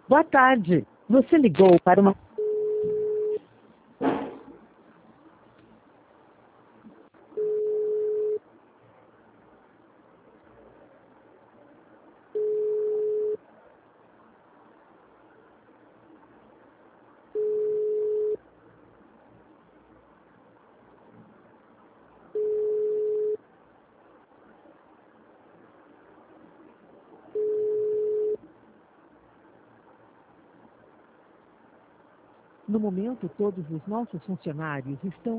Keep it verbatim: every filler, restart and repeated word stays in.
Boa tarde. Você ligou para uma... No momento, todos os nossos funcionários estão